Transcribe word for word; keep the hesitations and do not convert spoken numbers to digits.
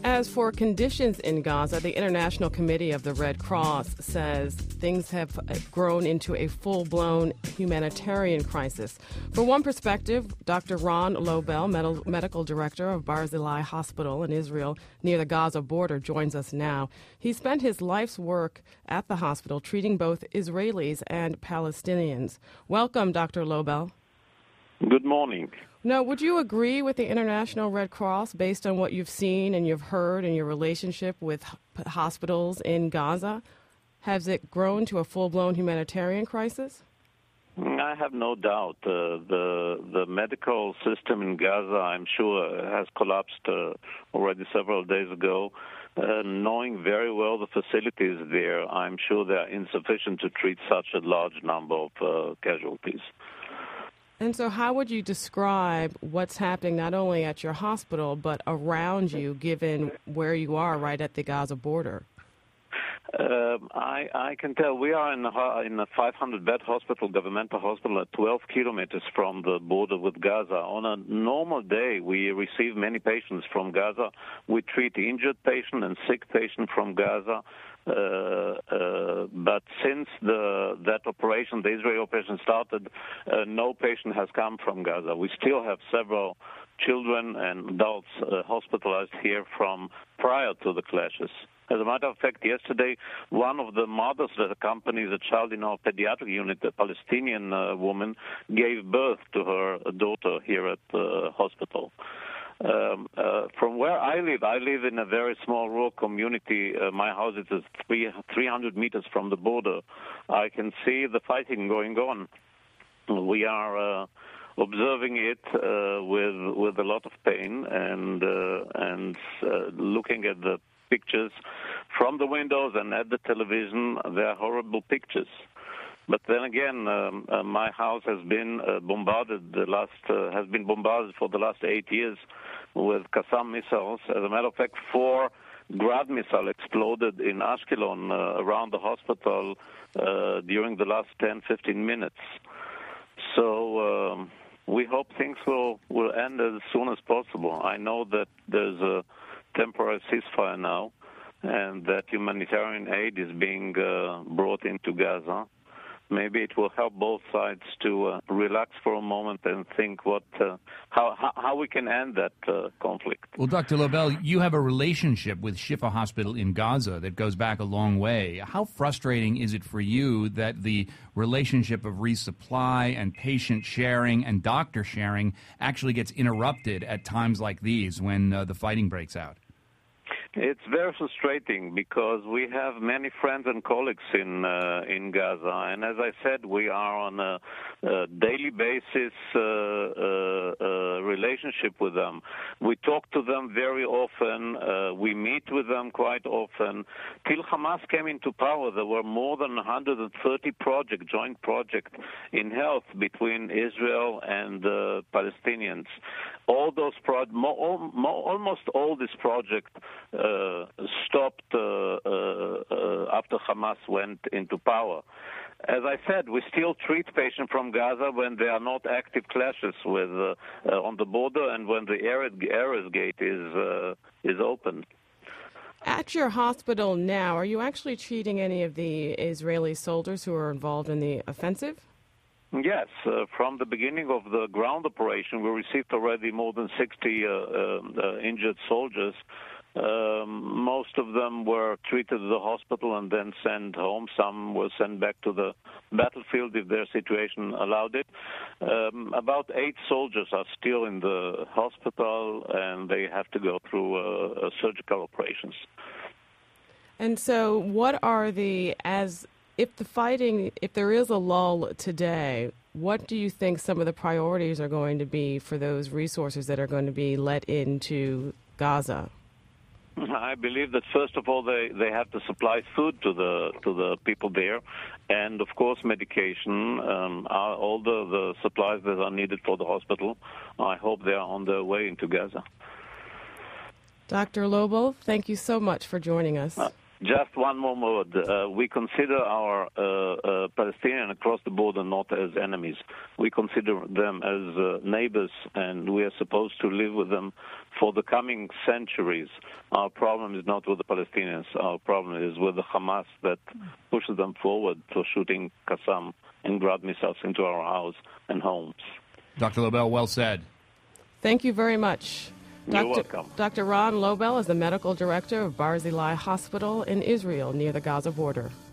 As for conditions in Gaza, the International Committee of the Red Cross says things have grown into a full-blown humanitarian crisis. For one perspective, Doctor Ron Lobel, med- medical director of Barzilai Hospital in Israel near the Gaza border, joins us now. He spent his life's work at the hospital treating both Israelis and Palestinians. Welcome, Doctor Lobel. Good morning. Now, would you agree with the International Red Cross based on what you've seen and you've heard in your relationship with hospitals in Gaza? Has it grown to a full-blown humanitarian crisis? I have no doubt. Uh, the the medical system in Gaza, I'm sure, has collapsed uh, already several days ago. Uh, knowing very well the facilities there, I'm sure they are insufficient to treat such a large number of uh, casualties. And so how would you describe what's happening not only at your hospital but around you, given where you are right at the Gaza border? Um, I, I can tell we are in a, in a five hundred bed hospital, governmental hospital, at twelve kilometers from the border with Gaza. On a normal day, we receive many patients from Gaza. We treat injured patient and sick patient from Gaza. Uh, uh, but since the that operation, the Israeli operation started, uh, no patient has come from Gaza. We still have several children and adults uh, hospitalized here from prior to the clashes. As a matter of fact, yesterday, one of the mothers that accompanies a child in our pediatric unit, a Palestinian uh, woman, gave birth to her daughter here at the hospital. Um, uh, from where I live, I live in a very small rural community. Uh, my house is three, three hundred meters from the border. I can see the fighting going on. We are uh, observing it uh, with with a lot of pain and uh, and uh, looking at the pictures from the windows and at the television. They are horrible pictures. But then again, um, uh, my house has been uh, bombarded. The last uh, has been bombarded for the last eight years with Qassam missiles. As a matter of fact, four Grad missiles exploded in Ashkelon uh, around the hospital uh, during the last ten, fifteen minutes. So um, we hope things will, will end as soon as possible. I know that there's a temporary ceasefire now, and that humanitarian aid is being uh, brought into Gaza. Maybe it will help both sides to uh, relax for a moment and think what uh, how, how how we can end that uh, conflict. Well, Doctor Lobel, you have a relationship with Shifa Hospital in Gaza that goes back a long way. How frustrating is it for you that the relationship of resupply and patient sharing and doctor sharing actually gets interrupted at times like these when uh, the fighting breaks out? It's very frustrating because we have many friends and colleagues in uh, in Gaza, and as I said, we are on a, a daily basis uh, uh, uh, relationship with them. We talk to them very often. Uh, we meet with them quite often. Till Hamas came into power, there were more than one hundred thirty projects, joint projects in health between Israel and uh, Palestinians. All those pro- mo- mo- almost all these projects Uh, stopped uh, uh, uh, after Hamas went into power. As I said, we still treat patients from Gaza when there are not active clashes with uh, uh, on the border and when the Erez gate is uh, is open. At your hospital now, are you actually treating any of the Israeli soldiers who are involved in the offensive? Yes, uh, from the beginning of the ground operation, we received already more than sixty uh, uh, injured soldiers. Um, most of them were treated at the hospital and then sent home. Some were sent back to the battlefield if their situation allowed it. Um, about eight soldiers are still in the hospital, and they have to go through uh, uh, surgical operations. And so what are the, as if the fighting, if there is a lull today, what do you think some of the priorities are going to be for those resources that are going to be let into Gaza? I believe that first of all they, they have to supply food to the to the people there, and of course medication, um, are all the, the supplies that are needed for the hospital. I hope they are on their way into Gaza. Doctor Lobel, thank you so much for joining us. Uh, Just one more word. Uh, we consider our uh, uh, Palestinians across the border not as enemies. We consider them as uh, neighbors, and we are supposed to live with them for the coming centuries. Our problem is not with the Palestinians. Our problem is with the Hamas that pushes them forward for shooting Qassam and Grad missiles into our house and homes. Doctor Lobel, well said. Thank you very much. You're Doctor welcome. Doctor Ron Lobel is the medical director of Barzilai Hospital in Israel near the Gaza border.